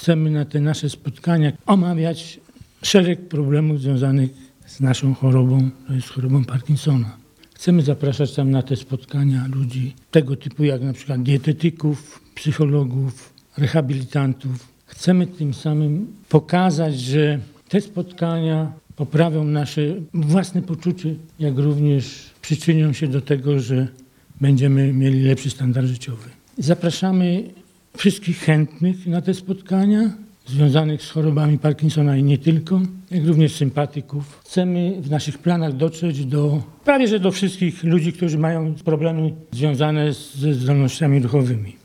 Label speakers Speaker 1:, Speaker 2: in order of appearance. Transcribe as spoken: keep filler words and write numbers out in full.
Speaker 1: chcemy na te nasze spotkania omawiać szereg problemów związanych z naszą chorobą, to jest chorobą Parkinsona. Chcemy zapraszać tam na te spotkania ludzi tego typu jak na przykład dietetyków, psychologów, rehabilitantów. Chcemy tym samym pokazać, że te spotkania poprawią nasze własne poczucie, jak również przyczynią się do tego, że będziemy mieli lepszy standard życiowy. Zapraszamy wszystkich chętnych na te spotkania związanych z chorobami Parkinsona i nie tylko, jak również sympatyków. Chcemy w naszych planach dotrzeć do prawie że do wszystkich ludzi, którzy mają problemy związane ze zdolnościami ruchowymi.